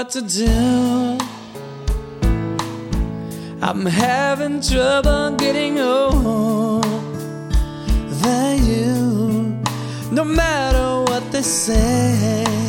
what to do. I'm having trouble getting over you. No matter what they say,